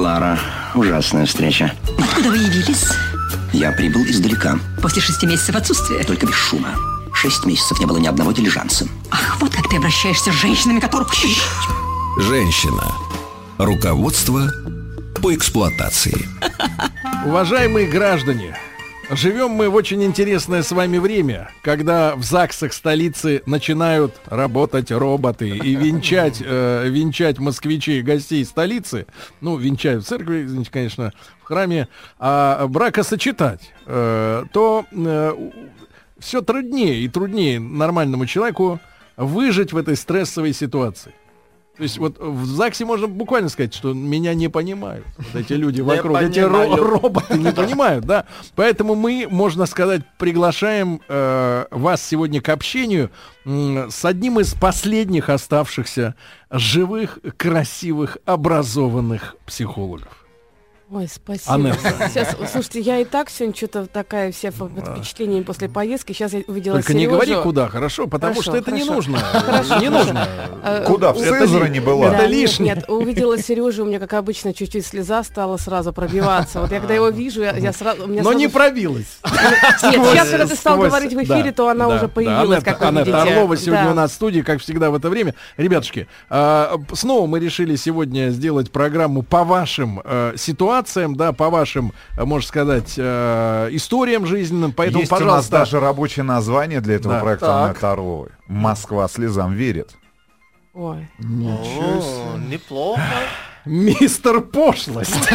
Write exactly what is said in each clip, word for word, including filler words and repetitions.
Клара, ужасная встреча. Откуда вы явились? Я прибыл издалека. После шести месяцев отсутствия? Только без шума. Шесть месяцев не было ни одного дилижанса. Ах, вот как ты обращаешься с женщинами, которых... Женщина. Руководство по эксплуатации. Уважаемые граждане, живем мы в очень интересное с вами время, когда в ЗАГСах столицы начинают работать роботы и венчать, э, венчать москвичей, гостей столицы, ну, венчают в церкви, извините, конечно, в храме, а бракосочетать, э, то э, все труднее и труднее нормальному человеку выжить в этой стрессовой ситуации. То есть вот в ЗАГСе можно буквально сказать, что меня не понимают. Вот эти люди вокруг, эти ро- роботы не понимают, да. Поэтому мы, можно сказать, приглашаем э, вас сегодня к общению э, с одним из последних оставшихся живых, красивых, образованных психологов. Ой, спасибо. Анетта. Сейчас, слушайте, я и так сегодня что-то такая вся под впечатлениями после поездки. Сейчас я увидела Только Сережу. не говори куда, хорошо, потому Хорошо, что это хорошо. не нужно. Хорошо, не хорошо. нужно. А, Куда? В у- Цезаре не была. Да, Это нет, лишнее. Нет, увидела Сережу, у меня, как обычно, чуть-чуть слеза стала сразу пробиваться. Вот я когда его вижу, я, я сразу... у меня Но сразу- не пробилась. Нет, сейчас, когда ты стал Сквозь- говорить в эфире, да, то она да, уже да. появилась, Анетта, как вы Анетта видите. Орлова сегодня Да. у нас в студии, как всегда в это время. Ребятушки, а, снова мы решили сегодня сделать программу по вашим э, ситуациям, да, по вашим, э, можно сказать, э, историям жизненным. Поэтому, Есть у нас пожалуйста, даже рабочее название для этого Да. проекта Так. Анетты Орловой. «Москва слезам верит». Ой. О, неплохо. мистер Пошлость.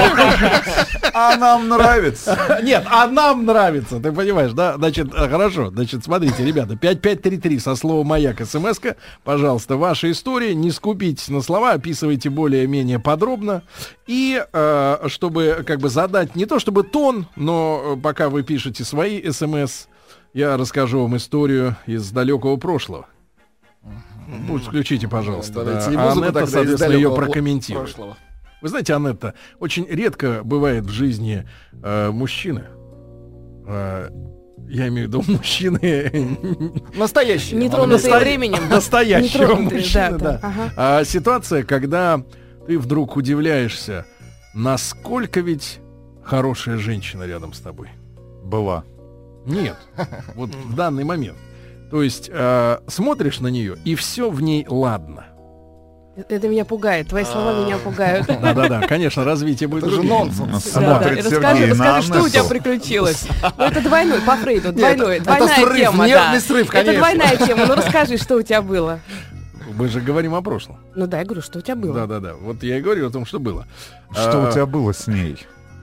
А нам нравится. Нет, а нам нравится, ты понимаешь, да? Значит, э, хорошо, значит, смотрите, ребята, пять пять три три со словом «Маяк» смс-ка, пожалуйста, ваша история, не скупитесь на слова, описывайте более-менее подробно, и э, чтобы как бы задать не то чтобы тон, но э, пока вы пишете свои смс, я расскажу вам историю из далекого прошлого. Пусть включите, пожалуйста. Давайте Да. и А музыку Анетта, тогда из соответственно, ее далекого прокомментирует. прошлого. Вы знаете, Анетта, очень редко бывает в жизни э, мужчины. Э, я имею в виду мужчины Настоящий. Не тронутые насто- временем. настоящего Не тронутые, мужчины, да, да. да, ага. А ситуация, когда ты вдруг удивляешься, насколько ведь хорошая женщина рядом с тобой. Была. Нет, вот в данный момент. То есть э, смотришь на нее, и все в ней ладно. Это меня пугает. Твои слова меня пугают. Да-да-да, конечно, развитие будет Это же другим. нонсенс. Да, Да. да. Смотрит Расскажи, Сергей на расскажи, что у тебя Анетту. приключилось. Ну, это двойной, по Фрейду, двойной, это двойная срыв, тема, нервный да. срыв, Это конечно. двойная тема. Ну, расскажи, что у тебя было. Мы же говорим о прошлом. Ну, да, я говорю, что у тебя было. Да-да-да. Вот я и говорю о том, что было. Что А, у тебя было с ней?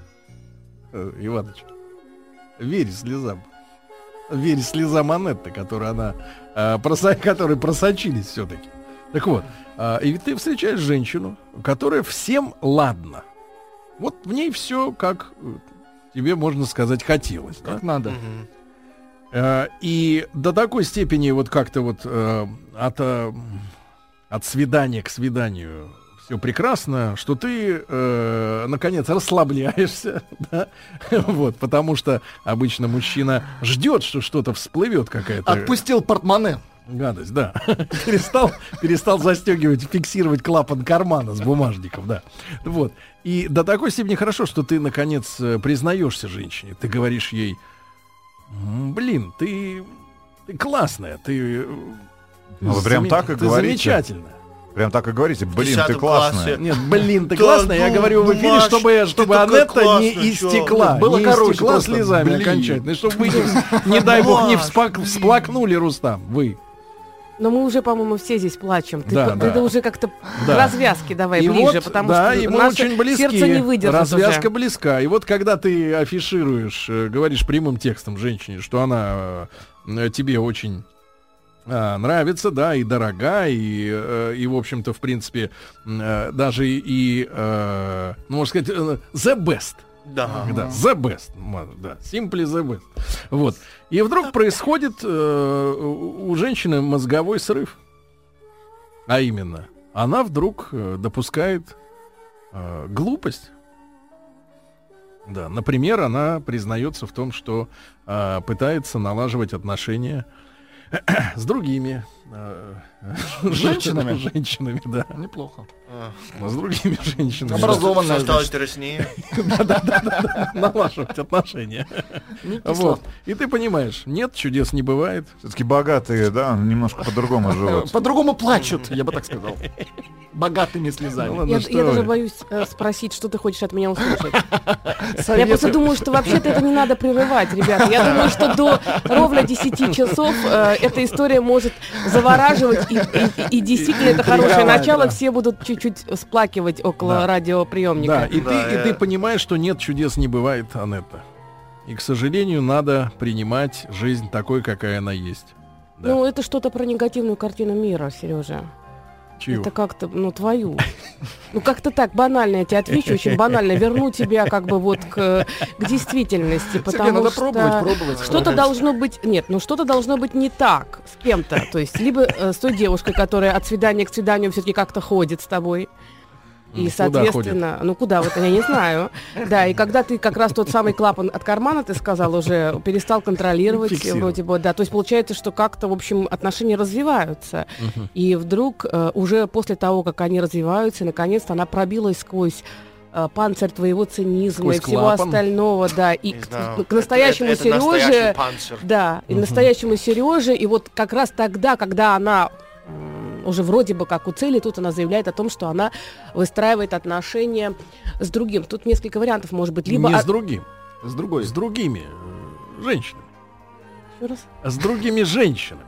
э, Иваныч, верь слезам. Верь слезам Анетты, которые она, э, проса- которые просочились все-таки. Так вот, э, и ты встречаешь женщину, которая всем ладно. Вот в ней все, как э, тебе, можно сказать, хотелось. да? Как надо. Э, И до такой степени вот как-то вот э, от, э, от свидания к свиданию все прекрасно, что ты, э, наконец, расслабляешься, да? Вот, потому что обычно мужчина ждет, что что-то всплывет, какая-то Отпустил портмоне. гадость, да. перестал, перестал застегивать, фиксировать клапан кармана с бумажником, да. Вот. И до такой степени хорошо, что ты, наконец, э, признаешься женщине. Ты говоришь ей: «М, блин, ты, ты классная, ты, э, Ну, вы прям заме- так и ты говорите? замечательная». Прям так и говорите, блин, ты десятом классная. классе. Нет, блин, ты Да классная. Я ну, говорю в эфире, Маш, чтобы, ты чтобы такая Анетта не классная, истекла. чё? Было не короче истекла просто, слезами блин. окончательно. И чтобы вы, не, не дай бог, не Маш. вспак- всплакнули, Рустам, вы. Но мы уже, по-моему, все здесь плачем. Ты, Да, ты, да. ты уже как-то Да. к развязке давай И ближе, вот, потому да, что и мы наше очень близки. сердце не выдержит Развязка уже. близка. И вот когда ты афишируешь, э, говоришь прямым текстом женщине, что она э, тебе очень э, нравится, да, и дорога, и, э, и в общем-то, в принципе, э, даже и, э, ну, можно сказать, э, the best. Да. Да, the best, ма- да, simply the best. Вот. И вдруг происходит э, у у женщины мозговой срыв. А именно, она вдруг э, допускает э, глупость. Да, например, она признается в том, что э, пытается налаживать отношения с другими э, Женщинами? Женщинами, да. Неплохо. А с другими женщинами. Образованная, Что стало значит. интереснее? Налаживать отношения. Не кисло. Вот. И ты понимаешь, нет, чудес не бывает. Все-таки богатые, да, немножко по-другому живут. По-другому плачут, я бы так сказал. Богатыми Ну слезами. ладно, Я, что я даже вы. боюсь э, спросить, что ты хочешь от меня услышать. Я Советую. просто думаю, что вообще-то это не надо прерывать, ребята. Я думаю, что до ровно десяти часов э, эта история может завораживать. И, и- и действительно, это хорошее Интриговать, начало. да. Все будут чуть-чуть сплакивать около Да. радиоприемника. Да, и, Да, ты, и я- ты понимаешь, что нет, чудес не бывает, Анетта. И, к сожалению, надо принимать жизнь такой, какая она есть. Да. Ну, это что-то про негативную картину мира, Сережа. Чью? Это как-то, ну, твою. Ну, как-то так, банально я тебе отвечу, очень банально. Верну тебя как бы вот к, к действительности, Сергей, потому надо что... пробовать, пробовать. Что-то должно быть, нет, ну что-то должно быть не так с кем-то, то есть либо э, с той девушкой, которая от свидания к свиданию все-таки как-то ходит с тобой, и, М, куда соответственно, ну куда вот, я не знаю, да, и когда ты как раз тот самый клапан от кармана, ты сказал, уже перестал контролировать, Фиксировал. вроде бы, да, то есть получается, что как-то, в общем, отношения развиваются, и вдруг э, уже после того, как они развиваются, наконец-то она пробилась сквозь э, панцирь твоего цинизма Сквозь и всего клапан. остального, да, и Не к, знаю. к настоящему Это- это Сереже, настоящий панцирь. да, и настоящему Сереже, и вот как раз тогда, когда она м, уже вроде бы как у цели, тут она заявляет о том, что она выстраивает отношения с другим. Тут несколько вариантов может быть. Либо Не от- с другим, С другой. с другими э, женщинами. Еще раз. А с другими женщинами.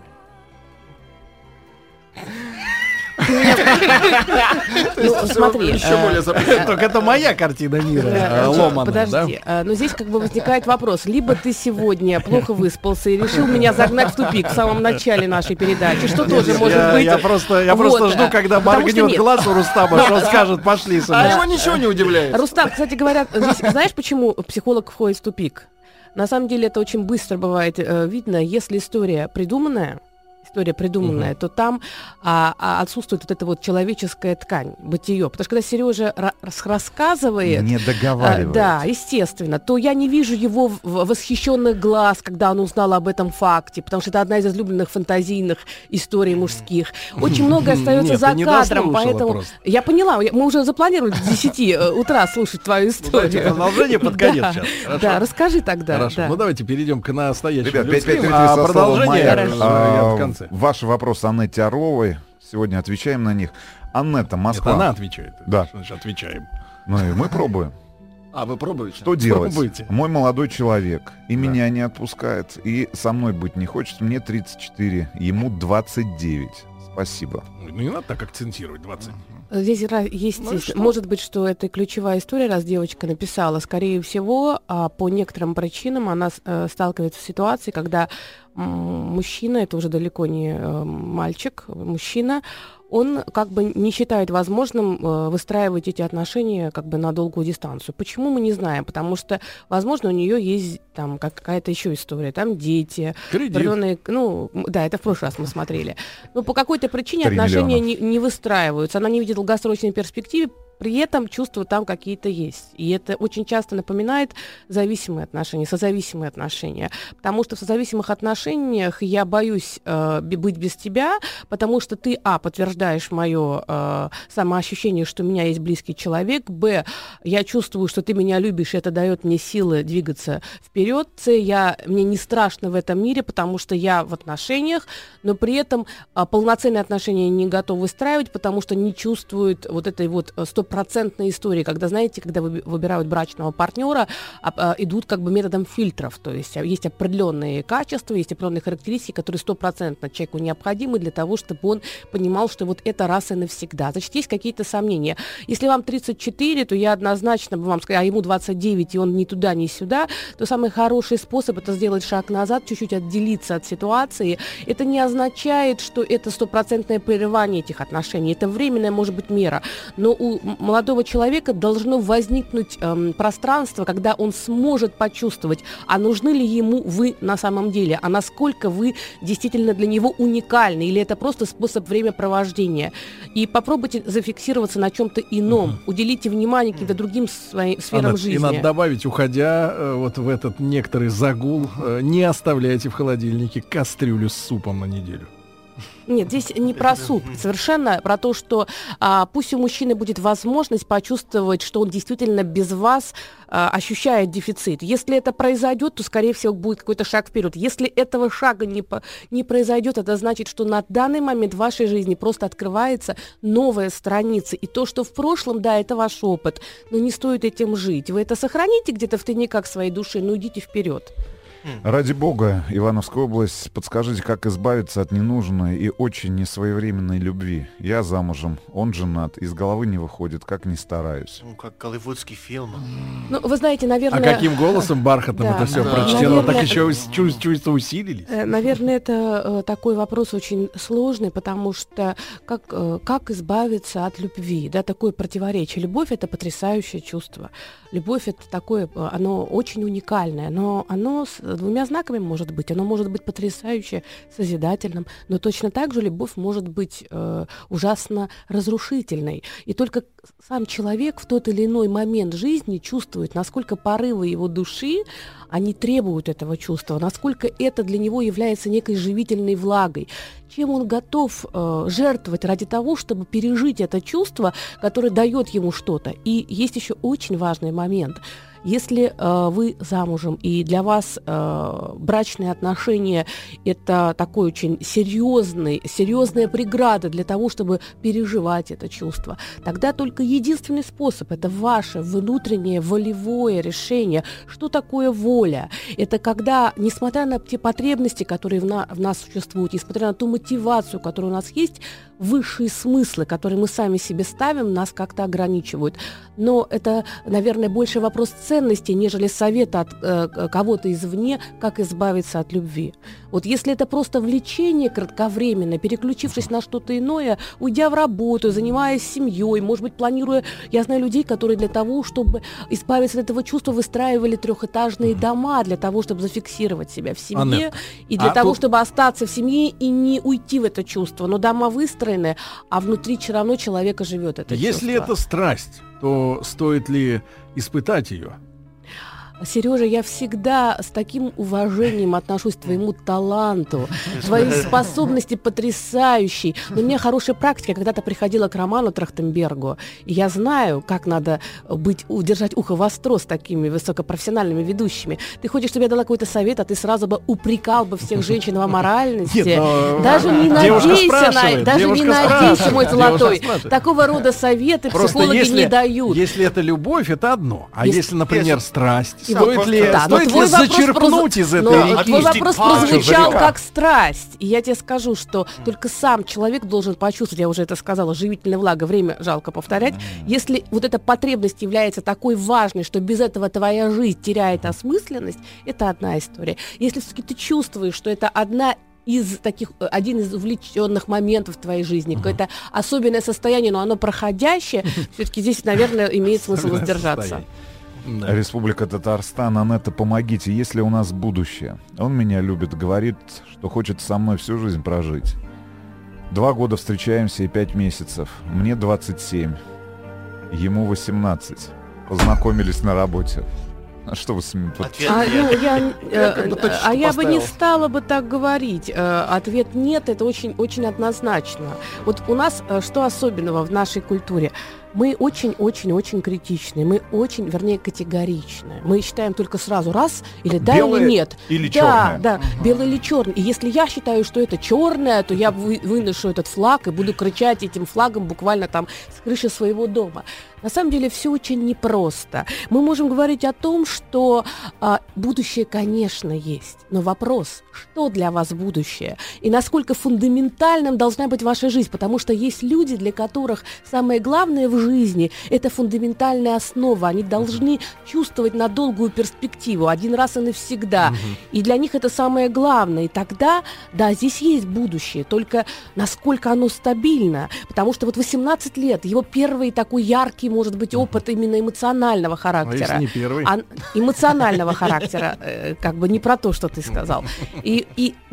Ну, смотри. Еще э, более запутанно. Только это моя картина мира, э, э, ломаная, Подожди, э, но здесь как бы возникает вопрос. Либо ты сегодня плохо выспался и решил меня загнать в тупик в самом начале нашей передачи, что тоже может я, быть. я просто, я Вот, просто жду, э, когда потому что моргнет нет. глаз у Рустама, что он скажет, пошли А сюда. его ничего не удивляет. Рустам, кстати говоря, здесь знаешь, почему психолог входит в тупик? На самом деле это очень быстро бывает э, видно, если история придуманная, история придуманная, то там а, а, отсутствует вот эта вот человеческая ткань, бытие. Потому что когда Сережа ра- рас- рассказывает, Не а, договаривает. да, естественно, то я не вижу его в- в- восхищенных глаз, когда он узнал об этом факте, потому что это одна из излюбленных фантазийных историй мужских. Очень многое остается Нет, за ты не кадром, дослушала поэтому просто. я поняла, я- мы уже запланировали с десяти э, утра слушать твою Давайте историю. продолжение под конец Да, сейчас. Хорошо? да, расскажи тогда. Хорошо, да. ну давайте перейдем к настоящим Ребят, пять пять людским, три а со словом продолжение «Маяк». э, А, в конце. Ваши вопросы Анетте Орловой. Сегодня отвечаем на них. Анетта, Это Москва. она отвечает. Да. Значит, отвечаем. Ну и мы пробуем. А, вы пробуете? Что делать? Пробуйте. Мой молодой человек и меня не отпускает, и со мной быть не хочет. Мне тридцать четыре, ему двадцать девять. Спасибо. Ну не надо так акцентировать, двадцать. Здесь ра- есть, Ну и есть- что? может быть, что это ключевая история, раз девочка написала. Скорее всего, а, по некоторым причинам она с- э, сталкивается с ситуацией, когда м, мужчина, это уже далеко не э, мальчик, мужчина, он как бы не считает возможным э, выстраивать эти отношения как бы на долгую дистанцию. Почему, мы не знаем, потому что, возможно, у нее есть там как- какая-то еще история, там дети, Кредит. определенные, ну, м, да, это в прошлый раз мы смотрели. Но по какой-то причине Три отношения миллиона. не, не выстраиваются. Она не видит долгосрочной перспективы, при этом чувства там какие-то есть. И это очень часто напоминает зависимые отношения, созависимые отношения. Потому что в созависимых отношениях я боюсь э, б- быть без тебя, потому что ты, а, подтверждаешь мое э, самоощущение, что у меня есть близкий человек, б, я чувствую, что ты меня любишь, и это дает мне силы двигаться вперед, с, я, мне не страшно в этом мире, потому что я в отношениях, но при этом а, полноценные отношения не готов выстраивать, потому что не чувствуют вот этой вот э, стопроцентной истории, когда, знаете, когда вы- выбирают брачного партнера, а, а, идут как бы методом фильтров, то есть а, есть определенные качества, есть определенные характеристики, которые стопроцентно человеку необходимы для того, чтобы он понимал, что вот это раз и навсегда. Значит, есть какие-то сомнения. Если вам тридцать четыре, то я однозначно бы вам сказала, а ему двадцать девять, и он ни туда, ни сюда, то самый хороший способ — это сделать шаг назад, чуть-чуть отделиться от ситуации. Это не означает, что это стопроцентное прерывание этих отношений. Это временная, может быть, мера. Но у м- молодого человека должно возникнуть эм, пространство, когда он сможет почувствовать, а нужны ли ему вы на самом деле, а насколько вы действительно для него уникальны, или это просто способ времяпровождения. И попробуйте зафиксироваться на чем-то ином. Уделите внимание каким-то другим своим сферам Анна, жизни. и надо добавить, уходя э, вот в этот некоторый загул, э, не оставляйте в холодильнике кастрюлю с супом на неделю. Нет, здесь не про суп, совершенно про то, что а, пусть у мужчины будет возможность почувствовать, что он действительно без вас а, ощущает дефицит. Если это произойдет, то, скорее всего, будет какой-то шаг вперед. Если этого шага не, по, не произойдет, это значит, что на данный момент в вашей жизни просто открывается новая страница. И то, что в прошлом, да, это ваш опыт, но не стоит этим жить. Вы это сохраните где-то в тайниках своей души, но идите вперед. Ради бога, Ивановская область, подскажите, как избавиться от ненужной и очень несвоевременной любви. Я замужем, он женат, из головы не выходит, как ни стараюсь. Ну, как голливудский фильм. Ну, вы знаете, наверное... А каким голосом бархатным Да. это все Да. прочтено, Наверное, так еще чувств- чувства усилились. Э, Наверное, это э, такой вопрос очень сложный, потому что как, э, как избавиться от любви, да, такое противоречие. Любовь — это потрясающее чувство. Любовь — это такое, э, оно очень уникальное, но оно с двумя знаками может быть. Оно может быть потрясающе созидательным, но точно так же любовь может быть э, ужасно разрушительной. И только сам человек в тот или иной момент жизни чувствует, насколько порывы его души, они требуют этого чувства, насколько это для него является некой живительной влагой, чем он готов э, жертвовать ради того, чтобы пережить это чувство, которое дает ему что-то. И есть еще очень важный момент. Если э, вы замужем, и для вас э, брачные отношения – это такой очень серьезный, серьезная преграда для того, чтобы переживать это чувство, тогда только единственный способ – это ваше внутреннее волевое решение. Что такое воля? Это когда, несмотря на те потребности, которые в, на, в нас существуют, несмотря на ту мотивацию, которая у нас есть, высшие смыслы, которые мы сами себе ставим, нас как-то ограничивают. Но это, наверное, больше вопрос ценности, нежели совета от э, кого-то извне, как избавиться от любви. Вот если это просто влечение кратковременное, переключившись на что-то иное, уйдя в работу, занимаясь семьей, может быть, планируя... Я знаю людей, которые для того, чтобы избавиться от этого чувства, выстраивали трехэтажные дома для того, чтобы зафиксировать себя в семье, Анетта, и для а того, тут- чтобы остаться в семье и не уйти в это чувство. Но дома выстроены, а внутри все равно человека живет это Если чувство. это страсть, то стоит ли испытать ее? Сережа, я всегда с таким уважением отношусь к твоему таланту, твоей способности потрясающей. Но у меня хорошая практика. Я когда-то приходила к Роману Трахтенбергу, и я знаю, как надо быть, удержать ухо востро с такими высокопрофессиональными ведущими. Ты хочешь, чтобы я дала какой-то совет, а ты сразу бы упрекал бы всех женщин в аморальности. Нет, но Даже не девушка надейся, на, спрашивает, даже не девушка надейся, мой спрашивает, золотой. девушка спрашивает. Такого рода советы Просто психологи если, не дают. если это любовь, это одно. А Если- если, например, если- страсть, Да, стоит ли, Да, но стоит твой ли вопрос зачерпнуть проз- из но этой реки? Твой вопрос А, прозвучал река? как страсть. И я тебе скажу, что только сам человек должен почувствовать, я уже это сказала, живительная влага, время жалко повторять. Если вот эта потребность является такой важной, что без этого твоя жизнь теряет осмысленность, это одна история. Если все-таки ты чувствуешь, что это одна из таких, один из увлеченных моментов в твоей жизни, какое-то особенное состояние, но оно проходящее, все-таки здесь, наверное, имеет смысл Особенное воздержаться. состояние. Да. Республика Татарстан, Анетта, помогите, есть ли у нас будущее? Он меня любит, говорит, что хочет со мной всю жизнь прожить. Два года встречаемся и пять месяцев. Мне двадцать семь, ему восемнадцать. Познакомились на работе. А что вы с ним... под- Ответ А, нет. ну, я, э, как бы э, точечку а я бы не поставил. стала бы так говорить. Э, Ответ нет, это очень, очень однозначно. Вот у нас э, что особенного в нашей культуре? Мы очень-очень-очень критичны, мы очень, вернее, категоричны. Мы считаем только сразу раз или да, Белое или нет. или да, черное? Да, белый или черный. И если я считаю, что это черное, то я вы- выношу этот флаг и буду кричать этим флагом буквально там с крыши своего дома. На самом деле все очень непросто. Мы можем говорить о том, что а, будущее, конечно, есть. Но вопрос, что для вас будущее? И насколько фундаментальным должна быть ваша жизнь? Потому что есть люди, для которых самое главное в жизни – это фундаментальная основа. Они должны чувствовать на долгую перспективу, один раз и навсегда. И для них это самое главное. И тогда, да, здесь есть будущее. Только насколько оно стабильно. Потому что вот восемнадцать лет, его первый такой яркий, может быть, опыт именно эмоционального А характера. если не первый? А- эмоционального характера, э, как бы не про то, что ты сказал. И, и вот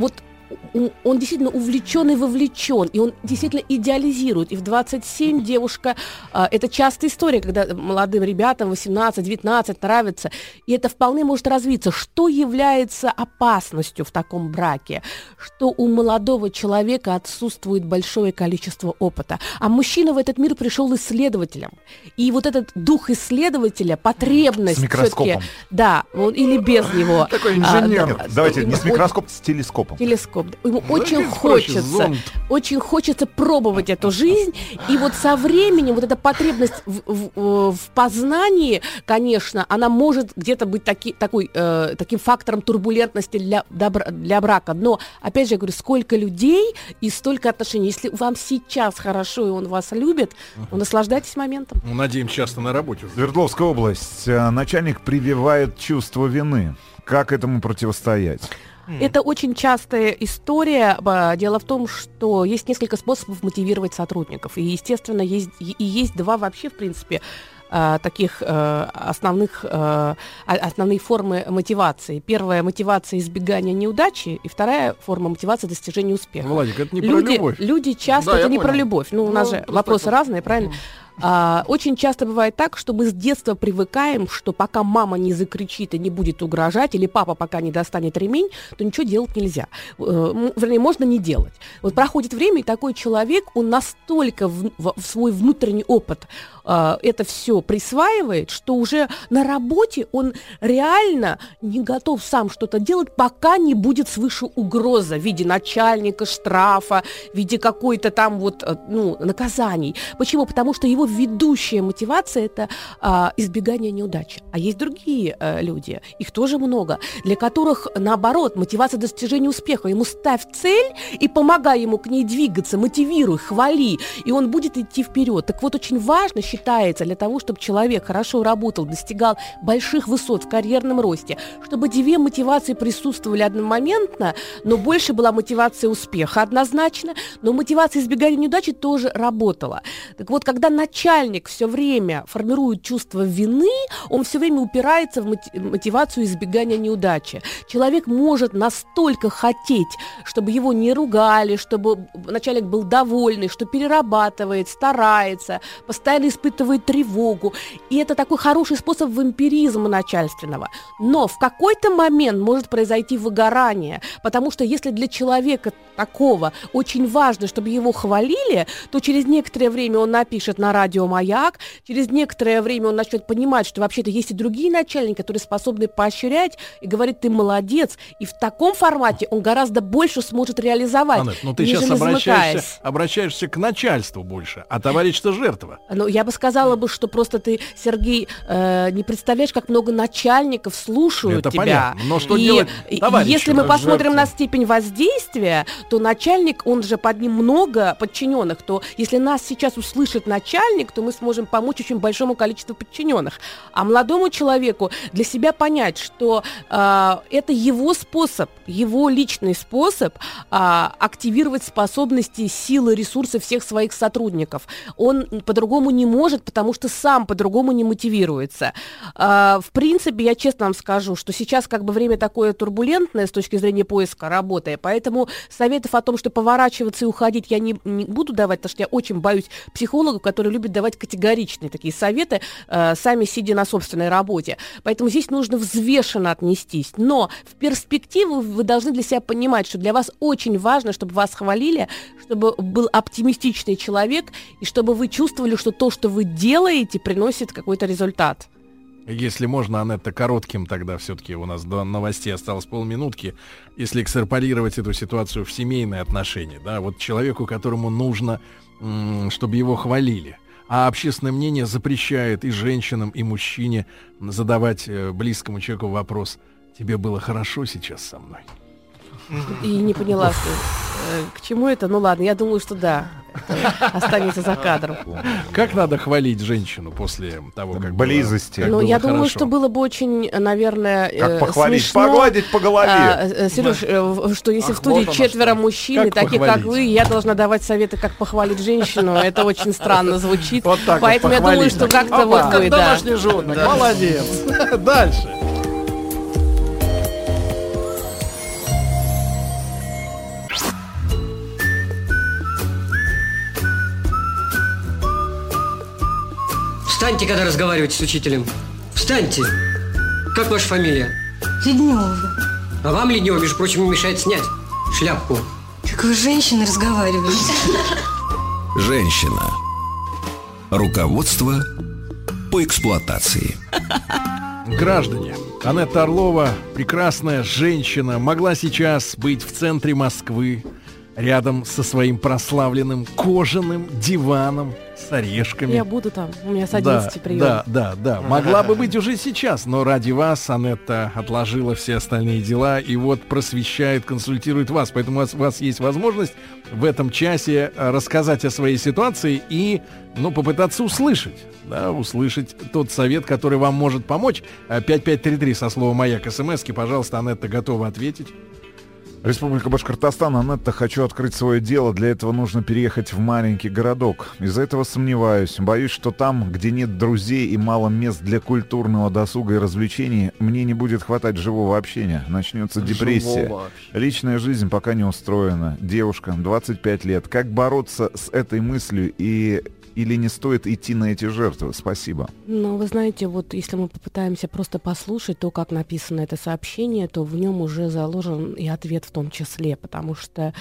он, он действительно увлечен и вовлечен, и он действительно идеализирует. И в двадцать семь девушка, а, это частая история, когда молодым ребятам восемнадцать-девятнадцать нравится, и это вполне может развиться. Что является опасностью в таком браке? Что у молодого человека отсутствует большое количество опыта. А мужчина в этот мир пришел исследователем. И вот этот дух исследователя, потребность... С микроскопом. Да, он, или без него. Такой инженер. А, Нет, давайте не с микроскопом, с телескопом. Телескоп. Ему Ну, очень это проще, хочется, зонд. очень хочется пробовать эту жизнь. И вот со временем вот эта потребность в, в- в познании, конечно, она может где-то быть таки, такой, э, таким фактором турбулентности для, добра- для брака. Но, опять же, я говорю, сколько людей и столько отношений. Если вам сейчас хорошо, и он вас любит, ну, наслаждайтесь моментом. Ну, надеемся, часто на работе. Свердловская область. Э, Начальник прививает чувство вины. Как этому противостоять? Это очень частая история. Ба, Дело в том, что есть несколько способов мотивировать сотрудников. И, естественно, есть, и и есть два вообще, в принципе, а, таких а, основных, а, а- основные формы мотивации. Первая — мотивация избегания неудачи, и вторая форма — мотивации достижения успеха. Владик, это не про люди, любовь. люди часто, Да, это я не про понял. любовь. Ну, у Ну, нас же просто вопросы так. разные, правильно? А, очень часто бывает так, что мы с детства привыкаем, что пока мама не закричит и не будет угрожать, или папа пока не достанет ремень, то ничего делать нельзя. Э, м, вернее, можно не делать. Вот проходит время, и такой человек, он настолько в, в- в свой внутренний опыт э, это все присваивает, что уже на работе он реально не готов сам что-то делать, пока не будет свыше угроза в виде начальника, штрафа, в виде какой-то там вот, э, ну, наказаний. Почему? Потому что его ведущая мотивация — это а, избегание неудачи. А есть другие а, люди, их тоже много, для которых, наоборот, мотивация достижения успеха. Ему ставь цель и помогай ему к ней двигаться, мотивируй, хвали, и он будет идти вперед. Так вот, очень важно, считается, для того, чтобы человек хорошо работал, достигал больших высот в карьерном росте, чтобы две мотивации присутствовали одномоментно, но больше была мотивация успеха однозначно, но мотивация избегания неудачи тоже работала. Так вот, когда начальник все время формирует чувство вины, он все время упирается в моти- мотивацию избегания неудачи. Человек может настолько хотеть, чтобы его не ругали, чтобы начальник был довольный, что перерабатывает, старается, постоянно испытывает тревогу. И это такой хороший способ вампиризма начальственного. Но в какой-то момент может произойти выгорание, потому что если для человека такого очень важно, чтобы его хвалили, то через некоторое время он напишет на радио «Маяк», через некоторое время он начнет понимать, что вообще-то есть и другие начальники, которые способны поощрять и говорить: ты молодец. И в таком формате он гораздо больше сможет реализовать, Анет, ну ты нежели сейчас обращаешься, замыкаясь. обращаешься к начальству больше, а товарищ-то жертва. Ну, я бы сказала бы, что просто ты, Сергей, э, не представляешь, как много начальников слушают Это тебя. понятно, но что И, делать и товарищу, если мы как посмотрим жертве? на степень воздействия, то начальник, он же под ним много подчиненных, то если нас сейчас услышит начальник, то мы сможем помочь очень большому количеству подчиненных. А молодому человеку для себя понять, что э, это его способ, его личный способ э, активировать способности, силы, ресурсы всех своих сотрудников. Он по-другому не может, потому что сам по-другому не мотивируется. Э, в принципе, я честно вам скажу, что сейчас как бы время такое турбулентное с точки зрения поиска работы, поэтому советов о том, что поворачиваться и уходить, я не, не буду давать, потому что я очень боюсь психологов, которые любят давать категоричные такие советы, э, сами сидя на собственной работе. Поэтому здесь нужно взвешенно отнестись. Но в перспективу вы должны для себя понимать, что для вас очень важно, чтобы вас хвалили, чтобы был оптимистичный человек, и чтобы вы чувствовали, что то, что вы делаете, приносит какой-то результат. Если можно, Анетта, коротким тогда все-таки, у нас до новостей осталось полминутки, если экстраполировать эту ситуацию в семейные отношения, да, вот человеку, которому нужно, м, чтобы его хвалили, а общественное мнение запрещает и женщинам, и мужчине задавать э, близкому человеку вопрос: тебе было хорошо сейчас со мной? И не поняла, что, э, к чему это. Ну ладно, я думаю, что да, это останется за кадром. Как надо хвалить женщину после того, как Близости. было, как Ну, было я думаю, хорошо? что было бы очень, наверное, Как э, похвалить? смешно. Погладить по голове. А, э, Сереж, э, в- что если Ах, в студии вот оно четверо что. мужчин, и Как таких как похвалить? вы, я должна давать советы, как похвалить женщину, это очень странно звучит. Вот так вот Поэтому я думаю, похвалить. что как-то А вот вот как вы, да. домашний животное. Молодец. Дальше. Встаньте, когда разговариваете с учителем. Встаньте. Как ваша фамилия? Леднева. А вам, Леднева, между прочим, не мешает снять шляпку. Как вы с женщиной разговариваете? Женщина. Руководство по эксплуатации. Граждане, Анетта Орлова, прекрасная женщина, могла сейчас быть в центре Москвы, рядом со своим прославленным кожаным диваном с орешками. Я буду там, у меня с одиннадцати да, прием. Да, да, да. Могла бы быть уже сейчас, но ради вас Анетта отложила все остальные дела и вот просвещает, консультирует вас. Поэтому у вас, у вас есть возможность в этом часе рассказать о своей ситуации и, ну, попытаться услышать, да, услышать тот совет, который вам может помочь. пять пять три три со словом «Маяк» смски, пожалуйста, Анетта готова ответить. Республика Башкортостан. Анетта, хочу открыть свое дело. Для этого нужно переехать в маленький городок. Из-за этого сомневаюсь. Боюсь, что там, где нет друзей и мало мест для культурного досуга и развлечений, мне не будет хватать живого общения. Начнется депрессия. Личная жизнь пока не устроена. Девушка, двадцать пять лет. Как бороться с этой мыслью и... Или не стоит идти на эти жертвы? Спасибо. Ну, вы знаете, вот если мы попытаемся просто послушать то, как написано это сообщение, то в нем уже заложен и ответ в том числе, потому что,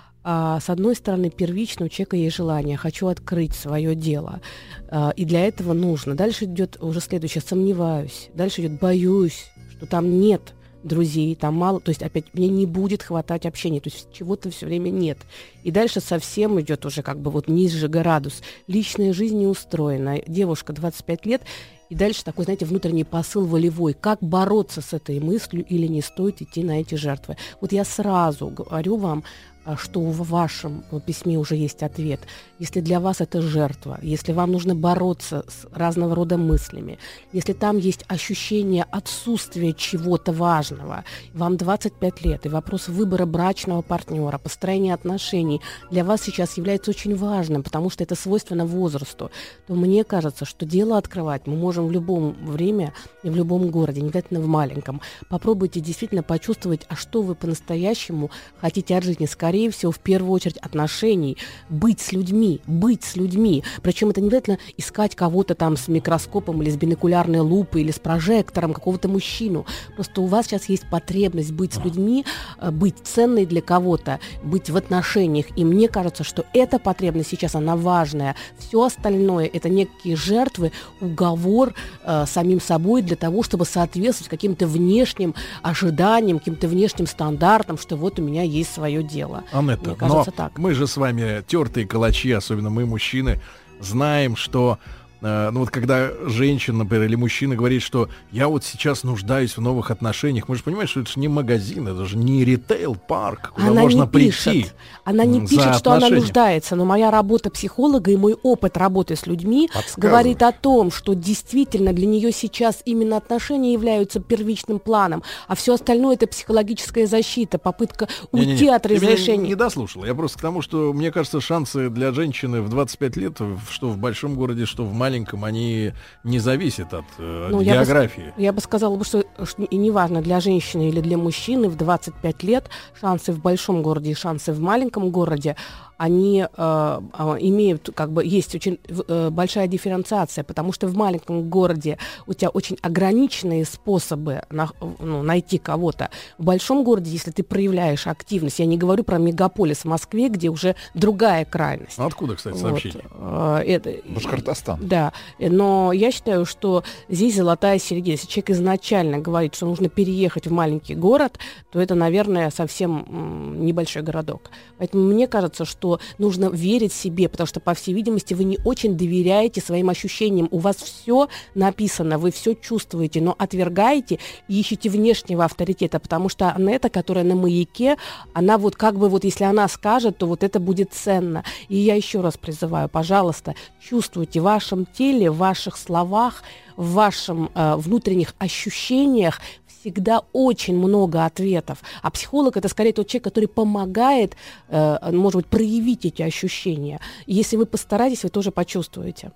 а, с одной стороны, первично у человека есть желание, хочу открыть свое дело, а, и для этого нужно. Дальше идет уже следующее, сомневаюсь, дальше идет боюсь, что там нет друзей, там мало, то есть опять мне не будет хватать общения, то есть чего-то все время нет. И дальше совсем идет уже как бы вот ниже градус. Личная жизнь не устроена. Девушка двадцать пять лет, и дальше такой, знаете, внутренний посыл волевой. Как бороться с этой мыслью или не стоит идти на эти жертвы? Вот я сразу говорю вам, что в вашем письме уже есть ответ. Если для вас это жертва, если вам нужно бороться с разного рода мыслями, если там есть ощущение отсутствия чего-то важного, вам двадцать пять лет, и вопрос выбора брачного партнера, построения отношений для вас сейчас является очень важным, потому что это свойственно возрасту, то мне кажется, что дело открывать мы можем в любом время и в любом городе, не обязательно в маленьком. Попробуйте действительно почувствовать, а что вы по-настоящему хотите от жизни. Скорее всего, в первую очередь отношений, быть с людьми, быть с людьми. Причем это не обязательно искать кого-то там с микроскопом или с бинокулярной лупой или с прожектором, какого-то мужчину. Просто у вас сейчас есть потребность быть с людьми, быть ценной для кого-то, быть в отношениях. И мне кажется, что эта потребность сейчас, она важная. Все остальное — это некие жертвы, уговор э, самим собой для того, чтобы соответствовать каким-то внешним ожиданиям, каким-то внешним стандартам, что вот у меня есть свое дело. Анетта, Мне кажется, но так. мы же с вами тертые калачи, особенно мы, мужчины, знаем, что э, ну вот когда женщина, например, или мужчина говорит, что я вот сейчас нуждаюсь в новых отношениях, мы же понимаем, что это же не магазин, это же не ритейл-парк, куда она можно не пишет. прийти. Она не за пишет, что она отношения. нуждается, но моя работа психолога и мой опыт работы с людьми говорит о том, что действительно для нее сейчас именно отношения являются первичным планом, а все остальное — это психологическая защита, попытка уйти Не-не-не, от ты меня разрешения. не дослушал. Я просто к тому, что, мне кажется, шансы для женщины в двадцать пять лет, в- что в большом городе, что в маленьком, они не зависят от э, Ну, я бы с- географии. Я бы сказала, бы, что, что и неважно, для женщины или для мужчины в двадцать пять лет шансы в большом городе и шансы в маленьком городе, они э, э, имеют, как бы, есть очень э, большая дифференциация, потому что в маленьком городе у тебя очень ограниченные способы на, ну, найти кого-то. В большом городе, если ты проявляешь активность, я не говорю про мегаполис в Москве, где уже другая крайность. А откуда, кстати, Вот, сообщение? э, это, Башкортостан. Да, но я считаю, что здесь золотая середина. Если человек изначально говорит, что нужно переехать в маленький город, то это, наверное, совсем м, небольшой городок. Поэтому мне кажется, что нужно верить себе, потому что, по всей видимости, вы не очень доверяете своим ощущениям. У вас все написано, вы все чувствуете, но отвергаете и ищете внешнего авторитета, потому что Анетта, которая на маяке, она вот как бы вот если она скажет, то вот это будет ценно. И я еще раз призываю, пожалуйста, чувствуйте в вашем теле, в ваших словах, в вашем э, внутренних ощущениях всегда очень много ответов. А психолог — это скорее тот человек, который помогает, э, может быть, проявить эти ощущения. И если вы постараетесь, вы тоже почувствуете.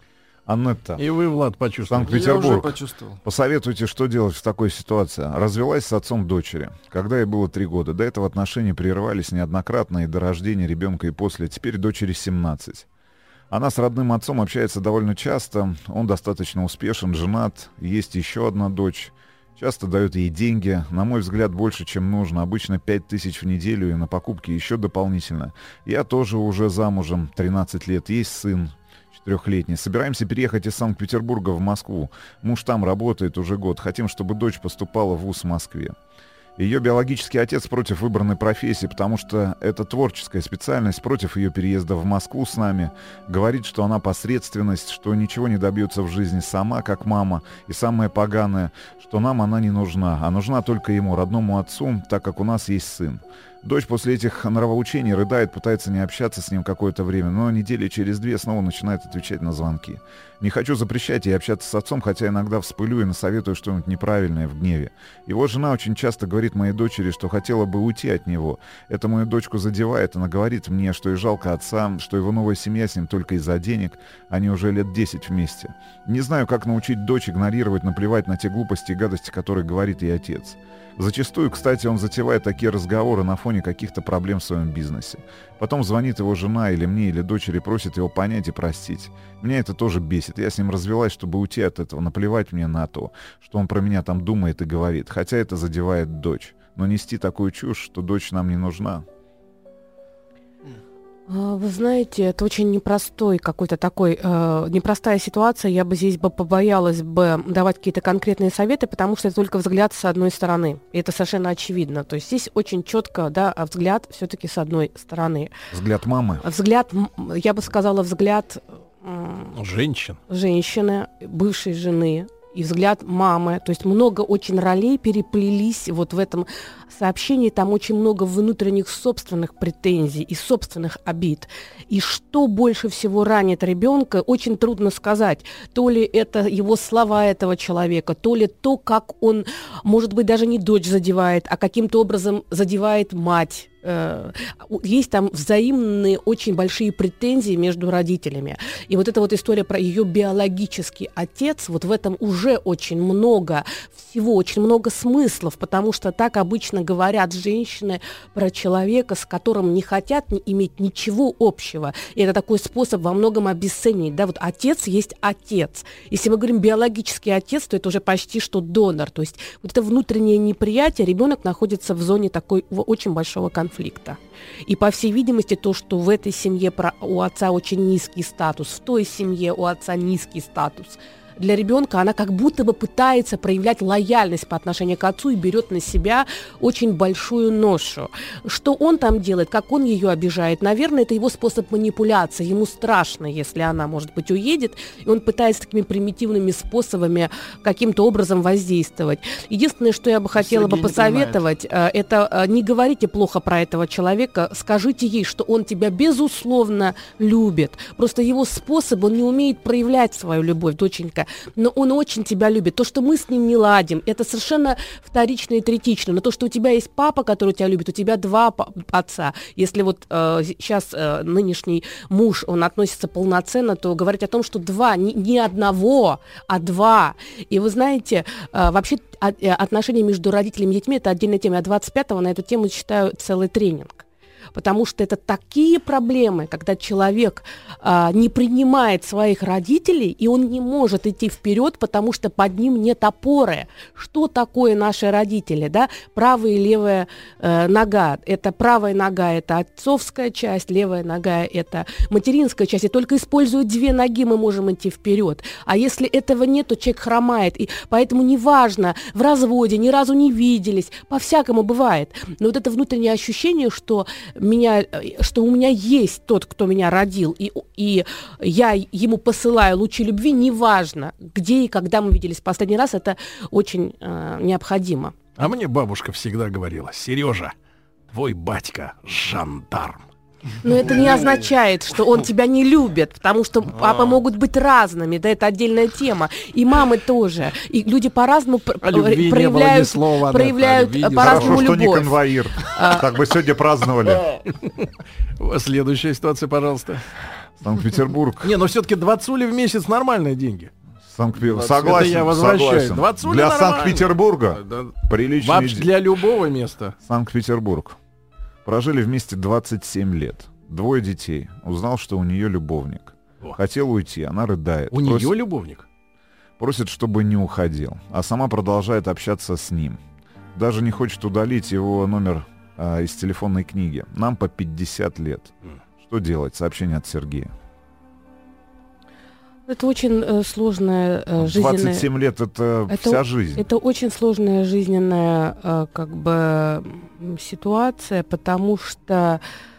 Анетта, И вы, Влад, почувствовали. Санкт-Петербург. почувствовал. Посоветуйте, что делать в такой ситуации. Развелась с отцом дочери, когда ей было три года. До этого отношения прерывались неоднократно и до рождения ребенка, и после. Теперь дочери семнадцать. Она с родным отцом общается довольно часто, он достаточно успешен, женат, есть еще одна дочь. Часто дает ей деньги, на мой взгляд, больше, чем нужно. Обычно пять тысяч в неделю и на покупки еще дополнительно. Я тоже уже замужем, тринадцать лет, есть сын четырехлетний. Собираемся переехать из Санкт-Петербурга в Москву. Муж там работает уже год. Хотим, чтобы дочь поступала в вуз в Москве. Ее биологический отец против выбранной профессии, потому что это творческая специальность, против ее переезда в Москву с нами. Говорит, что она посредственность, что ничего не добьется в жизни сама, как мама. И самое поганое, что нам она не нужна, а нужна только ему, родному отцу, так как у нас есть сын. Дочь после этих нравоучений рыдает, пытается не общаться с ним какое-то время, но недели через две снова начинает отвечать на звонки. Не хочу запрещать ей общаться с отцом, хотя иногда вспылю и насоветую что-нибудь неправильное в гневе. Его жена очень часто говорит моей дочери, что хотела бы уйти от него. Это мою дочку задевает, она говорит мне, что и жалко отца, что его новая семья с ним только из-за денег, они уже лет десять вместе. Не знаю, как научить дочь игнорировать, наплевать на те глупости и гадости, которые говорит ей отец. Зачастую, кстати, он затевает такие разговоры на фоне каких-то проблем в своем бизнесе. Потом звонит его жена или мне, или дочери, просит его понять и простить. Меня это тоже бесит. Я с ним развелась, чтобы уйти от этого, наплевать мне на то, что он про меня там думает и говорит. Хотя это задевает дочь. Но нести такую чушь, что дочь нам не нужна. Вы знаете, это очень непростой какой-то такой, э, непростая ситуация. Я бы здесь бы побоялась бы давать какие-то конкретные советы, потому что это только взгляд с одной стороны. И это совершенно очевидно. То есть здесь очень четко, да, взгляд все-таки с одной стороны. Взгляд мамы. Взгляд, я бы сказала, взгляд э, женщин. Женщины, бывшей жены. И взгляд мамы. То есть много очень ролей переплелись вот в этом сообщении. Там очень много внутренних собственных претензий и собственных обид. И что больше всего ранит ребенка, очень трудно сказать. То ли это его слова этого человека, то ли то, как он, может быть, даже не дочь задевает, а каким-то образом задевает мать. Есть там взаимные очень большие претензии между родителями. И вот эта вот история про ее биологический отец, вот в этом уже очень много всего, очень много смыслов, потому что так обычно говорят женщины про человека, с которым не хотят не иметь ничего общего. И это такой способ во многом обесценить. Да, вот отец есть отец. Если мы говорим биологический отец, то это уже почти что донор. То есть вот это внутреннее неприятие, ребенок находится в зоне такой очень большого конфликта. конфликта. И, по всей видимости, то, что в этой семье у отца очень низкий статус, в той семье у отца низкий статус, для ребенка она как будто бы пытается проявлять лояльность по отношению к отцу и берет на себя очень большую ношу. Что он там делает, как он ее обижает, наверное, это его способ манипуляции. Ему страшно, если она, может быть, уедет, и он пытается такими примитивными способами каким-то образом воздействовать. Единственное, что я бы хотела бы посоветовать, это не говорите плохо про этого человека, скажите ей, что он тебя безусловно любит. Просто его способ, он не умеет проявлять свою любовь, доченька. Но он очень тебя любит. То, что мы с ним не ладим, это совершенно вторично и третично. Но то, что у тебя есть папа, который тебя любит, у тебя два отца. Если вот э, сейчас э, нынешний муж, он относится полноценно, то говорить о том, что два, не, не одного, а два. И вы знаете, э, вообще отношения между родителями и детьми – это отдельная тема. Я двадцать пятого на эту тему читаю целый тренинг. Потому что это такие проблемы, когда человек а, не принимает своих родителей, и он не может идти вперед, потому что под ним нет опоры. Что такое наши родители? Да? Правая и левая э, нога. Это правая нога – это отцовская часть, левая нога – это материнская часть. И только используя две ноги, мы можем идти вперед. А если этого нет, то человек хромает. И поэтому неважно, в разводе, ни разу не виделись, по-всякому бывает. Но вот это внутреннее ощущение, что меня, что у меня есть тот, кто меня родил, и, и я ему посылаю лучи любви, неважно, где и когда мы виделись последний раз, это очень э, необходимо. А мне бабушка всегда говорила: Сережа, твой батька жандарм. Но это не означает, что он тебя не любит, потому что папы могут быть разными, да, это отдельная тема. И мамы тоже. И люди по-разному проявляют, слова, проявляют да, по-разному любовь. Хорошо, что не конвоир. А... Так бы сегодня праздновали. Следующая ситуация, пожалуйста. Санкт-Петербург. Не, но все-таки двадцать в месяц нормальные деньги. Санкт-Петербург. Согласен, я возвращаю. согласен. Для Санкт-Петербурга да. приличный... Вообще для любого места. Санкт-Петербург. Прожили вместе двадцать семь лет. Двое детей. Узнал, что у нее любовник. Хотел уйти, она рыдает. У Просит- нее любовник? Просит, чтобы не уходил, а сама продолжает общаться с ним. Даже не хочет удалить его номер а, из телефонной книги. Нам по пятьдесят лет. Что делать? Сообщение от Сергея. Это очень э, сложная э, жизненная... двадцать семь лет — это, это вся жизнь. Это очень сложная жизненная э, как бы ситуация, потому что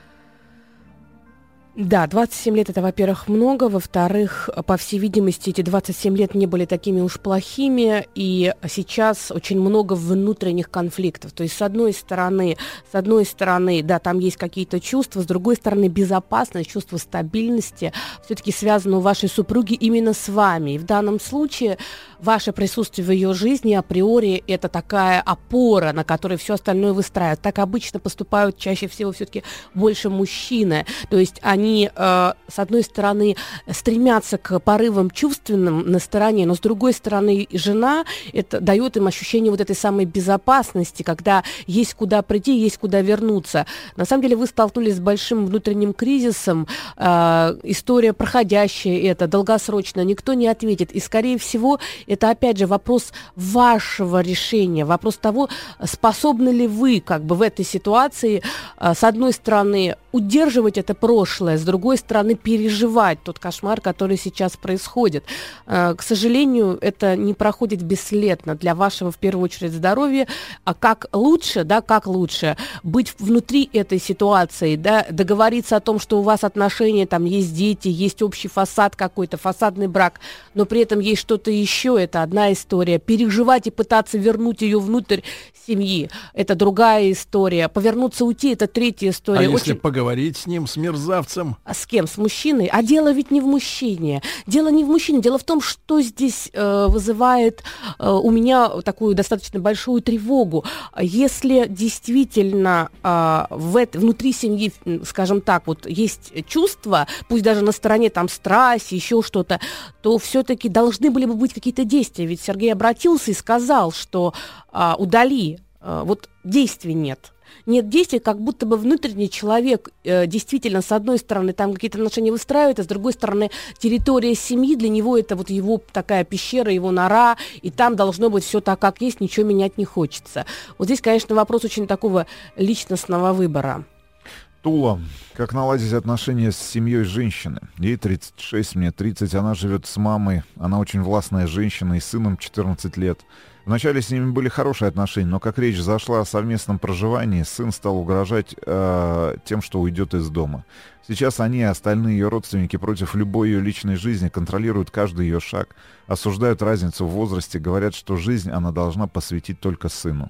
да, двадцать семь лет — это, во-первых, много, во-вторых, по всей видимости, эти двадцать семь лет не были такими уж плохими, и сейчас очень много внутренних конфликтов. То есть, с одной стороны, с одной стороны, да, там есть какие-то чувства, с другой стороны, безопасность, чувство стабильности все-таки связано у вашей супруги именно с вами. И в данном случае ваше присутствие в ее жизни априори это такая опора, на которой все остальное выстраивают. Так обычно поступают чаще всего все-таки больше мужчины. То есть они Они, э, с одной стороны, стремятся к порывам чувственным на стороне, но с другой стороны, жена это дает им ощущение вот этой самой безопасности, когда есть куда прийти, есть куда вернуться. На самом деле вы столкнулись с большим внутренним кризисом, э, история проходящая, это долгосрочно, никто не ответит. И, скорее всего, это, опять же, вопрос вашего решения, вопрос того, способны ли вы как бы в этой ситуации, э, с одной стороны, удерживать это прошлое, с другой стороны, переживать тот кошмар, который сейчас происходит. К сожалению, это не проходит бесследно для вашего, в первую очередь, здоровья. А как лучше, да, как лучше быть внутри этой ситуации, да, договориться о том, что у вас отношения, там есть дети, есть общий фасад какой-то, фасадный брак, но при этом есть что-то еще, это одна история. Переживать и пытаться вернуть ее внутрь семьи, это другая история. Повернуться, уйти, это третья история. А если Очень... поговорить с ним, с мерзавцем? А с кем? С мужчиной? А дело ведь не в мужчине. Дело не в мужчине. Дело в том, что здесь э, вызывает э, у меня такую достаточно большую тревогу. Если действительно э, в это, внутри семьи, скажем так, вот есть чувства, пусть даже на стороне там страсть, еще что-то, то все-таки должны были бы быть какие-то действия. Ведь Сергей обратился и сказал, что э, удали. Э, вот действий нет. Нет действий, как будто бы внутренний человек э, действительно, с одной стороны, там какие-то отношения выстраивает, а с другой стороны, территория семьи для него это вот его такая пещера, его нора, и там должно быть все так, как есть, ничего менять не хочется. Вот здесь, конечно, вопрос очень такого личностного выбора. Тула. Как наладить отношения с семьей женщины? Ей тридцать шесть, мне тридцать, она живет с мамой, она очень властная женщина и с сыном четырнадцать лет. Вначале с ними были хорошие отношения, но как речь зашла о совместном проживании, сын стал угрожать э, тем, что уйдет из дома. Сейчас они и остальные ее родственники против любой ее личной жизни контролируют каждый ее шаг, осуждают разницу в возрасте, говорят, что жизнь она должна посвятить только сыну.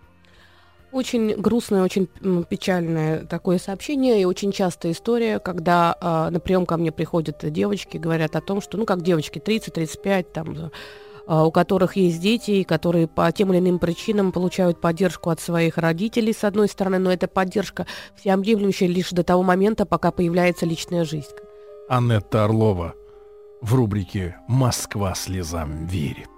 Очень грустное, очень печальное такое сообщение, и очень частая история, когда э, на прием ко мне приходят девочки, говорят о том, что, ну, как девочки, тридцать-тридцать пять, там, э, у которых есть дети, и которые по тем или иным причинам получают поддержку от своих родителей, с одной стороны, но эта поддержка всеобъемлющая лишь до того момента, пока появляется личная жизнь. Анетта Орлова в рубрике «Москва слезам верит».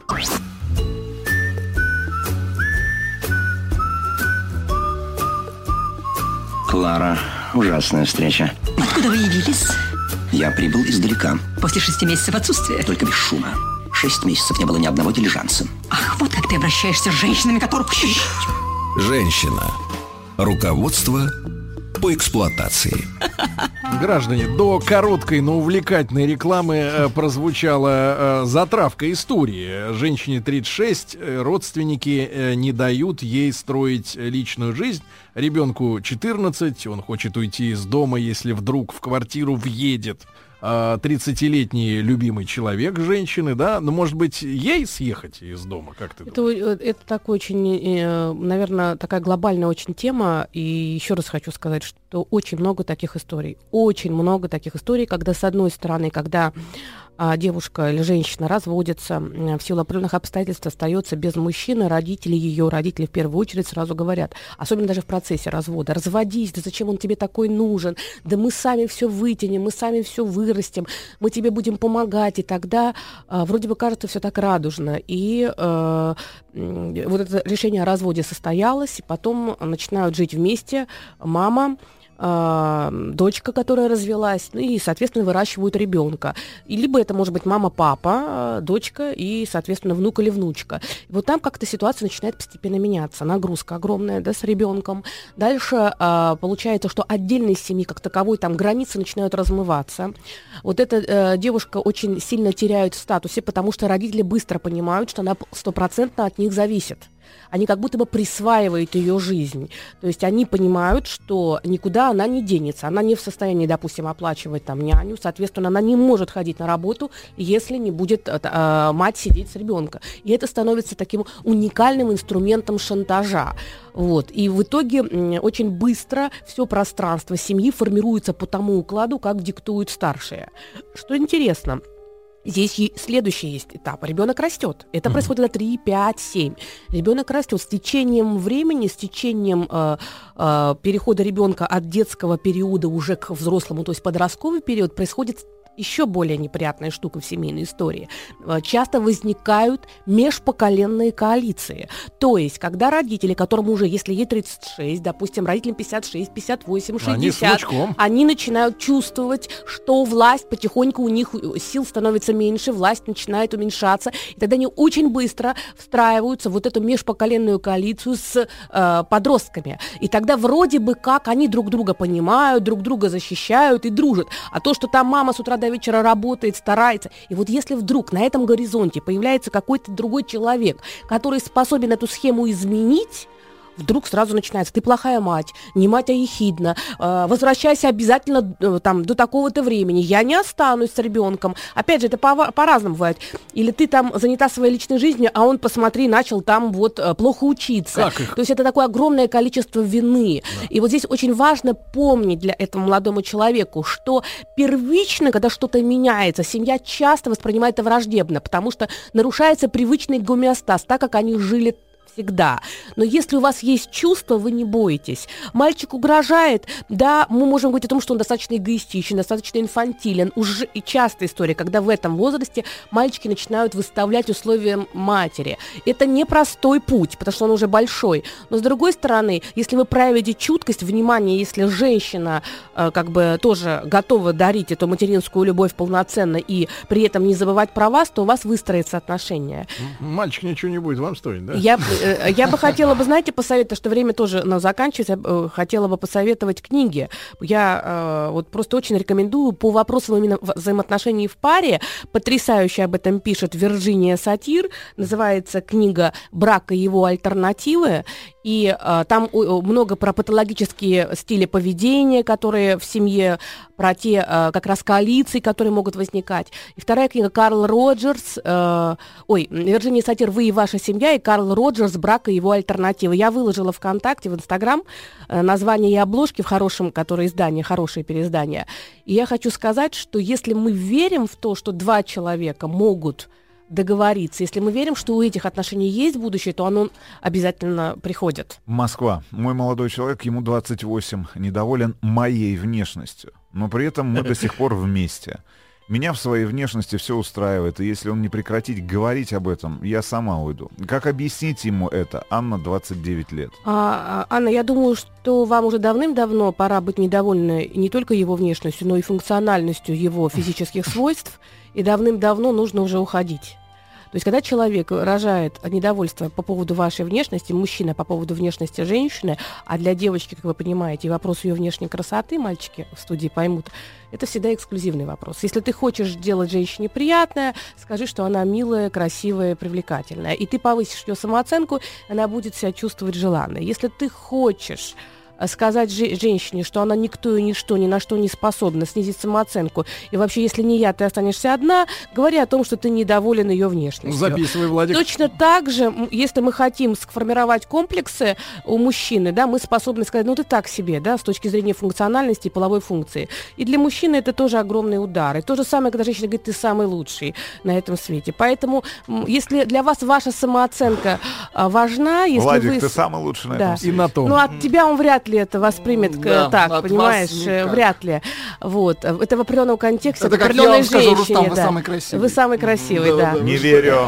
Клара, ужасная встреча. Откуда вы явились? Я прибыл издалека, После шести месяцев отсутствия. только без шума. Шесть месяцев не было ни одного дилижанса. Ах, вот как ты обращаешься с женщинами, которых... Женщина. Руководство по эксплуатации. Граждане, до короткой, но увлекательной рекламы э, прозвучала э, затравка истории. Женщине тридцать шесть, э, родственники э, не дают ей строить личную жизнь. Ребенку четырнадцать, он хочет уйти из дома, если вдруг в квартиру въедет э, тридцатилетний любимый человек женщины, да? Но, может быть, ей съехать из дома, как ты Это, думаешь? это такой очень, э, наверное, такая глобальная очень тема. И еще раз хочу сказать, что очень много таких историй. Очень много таких историй, когда, с одной стороны, когда а, девушка или женщина разводится, э, в силу определенных обстоятельств остается без мужчины, родители ее, родители в первую очередь сразу говорят, особенно даже в процессе развода: разводись, да зачем он тебе такой нужен, да мы сами все вытянем, мы сами все вырастим, мы тебе будем помогать, и тогда э, вроде бы кажется все так радужно. И э, вот это решение о разводе состоялось, и потом начинают жить вместе мама, э, дочка, которая развелась, ну, и, соответственно, выращивают ребенка. И либо это может быть мама-папа, э, дочка и, соответственно, внук или внучка. И вот там как-то ситуация начинает постепенно меняться. Нагрузка огромная, да, с ребенком. Дальше э, получается, что отдельной семьи как таковой, там границы начинают размываться. Вот эта э, девушка очень сильно теряет в статусе, потому что родители быстро понимают, что она стопроцентно от них зависит. Они как будто бы присваивают ее жизнь. То есть они понимают, что никуда она не денется. Она не в состоянии, допустим, оплачивать там няню. Соответственно, она не может ходить на работу, если не будет э, мать сидеть с ребенком. И это становится таким уникальным инструментом шантажа. Вот. И в итоге м, очень быстро все пространство семьи формируется по тому укладу, как диктуют старшие. Что интересно, здесь и следующий есть этап. Ребенок растет. Это mm-hmm. происходит на три, пять, семь. Ребенок растет. С течением времени, с течением э, э, перехода ребенка от детского периода уже к взрослому, то есть подростковый период, происходит еще более неприятная штука в семейной истории. Часто возникают межпоколенные коалиции. То есть, когда родители, которым уже, если ей тридцать шесть, допустим, родителям пятьдесят шесть, пятьдесят восемь, шестьдесят, они, они начинают чувствовать, что власть потихоньку у них сил становится меньше, власть начинает уменьшаться, и тогда они очень быстро встраиваются в вот эту межпоколенную коалицию с э, подростками. И тогда вроде бы как они друг друга понимают, друг друга защищают и дружат. А то, что там мама с утра до вечера работает, старается. И вот если вдруг на этом горизонте появляется какой-то другой человек, который способен эту схему изменить, вдруг сразу начинается: ты плохая мать, не мать, а ехидна, э, возвращайся обязательно э, там, до такого-то времени, я не останусь с ребенком. Опять же, это по- по-разному бывает. Или ты там занята своей личной жизнью, а он, посмотри, начал там вот э, плохо учиться. То есть это такое огромное количество вины. Да. И вот здесь очень важно помнить для этого молодому человеку, что первично, когда что-то меняется, семья часто воспринимает это враждебно, потому что нарушается привычный гомеостаз, так как они жили всегда. Но если у вас есть чувство, вы не боитесь. Мальчик угрожает, да, мы можем говорить о том, что он достаточно эгоистичен, достаточно инфантилен. Уже и частая история, когда в этом возрасте мальчики начинают выставлять условия матери. Это непростой путь, потому что он уже большой. Но с другой стороны, если вы проявите чуткость, внимание, если женщина э, как бы тоже готова дарить эту материнскую любовь полноценно и при этом не забывать про вас, то у вас выстроятся отношения. Мальчик ничего не будет вам стоить, да? Я Я бы хотела бы, знаете, посоветовать, что время тоже ну, заканчивается, я хотела бы посоветовать книги. Я э, вот просто очень рекомендую по вопросам именно взаимоотношений в паре. Потрясающе об этом пишет Вирджиния Сатир. Называется книга «Брак и его альтернативы». И э, там э, много про патологические стили поведения, которые в семье, про те э, как раз коалиции, которые могут возникать. И вторая книга Карл Роджерс, э, ой, Вирджиния Сатир «Вы и ваша семья», и Карл Роджерс «Брак и его альтернативы». Я выложила ВКонтакте, в Инстаграм э, название и обложки в хорошем, которое издание, хорошее переиздание. И я хочу сказать, что если мы верим в то, что два человека могут договориться, если мы верим, что у этих отношений есть будущее, то оно обязательно приходит. Москва. Мой молодой человек, ему двадцать восемь, недоволен моей внешностью, но при этом мы до сих пор вместе. Меня в своей внешности все устраивает, и если он не прекратит говорить об этом, я сама уйду. Как объяснить ему это? Анна, двадцать девять лет. А, Анна, я думаю, что вам уже давным-давно пора быть недовольной не только его внешностью, но и функциональностью его физических свойств, и давным-давно нужно уже уходить. То есть, когда человек выражает недовольство по поводу вашей внешности, мужчина по поводу внешности женщины, а для девочки, как вы понимаете, вопрос ее внешней красоты, мальчики в студии поймут, это всегда эксклюзивный вопрос. Если ты хочешь делать женщине приятное, скажи, что она милая, красивая, привлекательная. И ты повысишь ее самооценку, она будет себя чувствовать желанной. Если ты хочешь сказать же- женщине, что она никто и ничто, ни на что не способна, снизить самооценку, и вообще, если не я, ты останешься одна, говори о том, что ты недоволен ее внешностью. Записывай, Владик. Точно так же, м, если мы хотим сформировать комплексы у мужчины, да, мы способны сказать, ну ты так себе, да, с точки зрения функциональности и половой функции. И для мужчины это тоже огромный удар. И то же самое, когда женщина говорит, ты самый лучший на этом свете. Поэтому, м, если для вас ваша самооценка а, важна, если Владик, вы... ты самый лучший на Да. этом свете. И на том. Ну, от тебя он вряд ли это воспримет к- Да, так, от понимаешь, вас э, никак. вряд ли. Вот. Это в определенном контексте, Это в как я определенной вам скажу, женщине. Рустам, вы да. самый красивый. Вы самый красивый, Да, да. да. Не верю.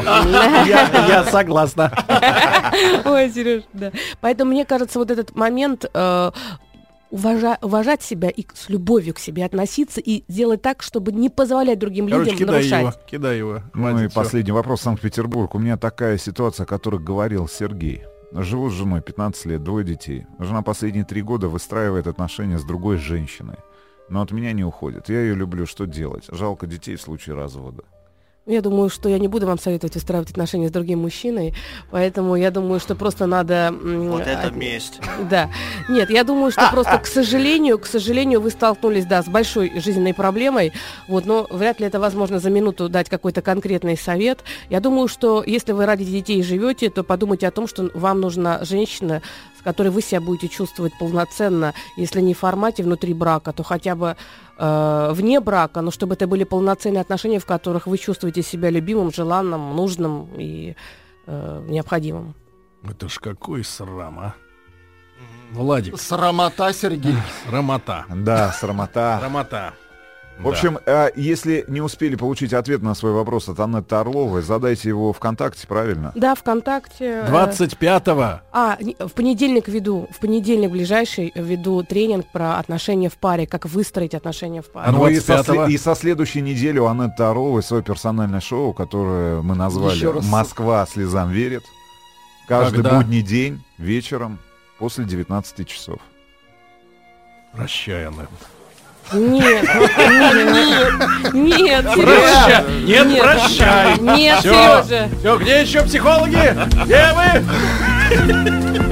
Я, я согласна. Ой, Сереж, да. Поэтому, мне кажется, вот этот момент... э, уважа- уважать себя и с любовью к себе относиться и делать так, чтобы не позволять другим Короче, людям кидай нарушать. его, кидай его. Ну Хватит, и всё. последний вопрос, Санкт-Петербург. У меня такая ситуация, о которой говорил Сергей. Живу с женой пятнадцать лет, двое детей. Жена последние три года выстраивает отношения с другой женщиной. Но от меня не уходит. Я ее люблю, что делать? Жалко детей в случае развода. Я думаю, что я не буду вам советовать устраивать отношения с другим мужчиной, поэтому я думаю, что просто надо... м, Вот это от- месть. Да. Нет, я думаю, что просто, к сожалению, к сожалению, вы столкнулись, да, с большой жизненной проблемой, вот, но вряд ли это возможно за минуту дать какой-то конкретный совет. Я думаю, что если вы ради детей живете, то подумайте о том, что вам нужна женщина, с которой вы себя будете чувствовать полноценно, если не в формате внутри брака, то хотя бы э, вне брака, но чтобы это были полноценные отношения, в которых вы чувствуете себя любимым, желанным, нужным и э, необходимым. Это ж какой срам, а? Владик, Срамота, Сергей. срамота. Да, срамота. Срамота. В общем, э, если не успели получить ответ на свой вопрос от Анетты Орловой, задайте его ВКонтакте, правильно? Да, ВКонтакте. э, двадцать пятого А, не- в понедельник веду, в понедельник ближайший веду тренинг про отношения в паре, как выстроить отношения в паре. А Ну и со, двадцать пятого? сле- и со следующей недели у Анетты Орловой свое персональное шоу, которое мы назвали Еще раз. «Москва слезам верит». Каждый Когда? будний день вечером после девятнадцати часов. Прощай, Анетта. Нет, нет, нет, Прощай. Сережа. Нет, прощай. Нет, Всё. Сережа. Все, где еще психологи? Где вы?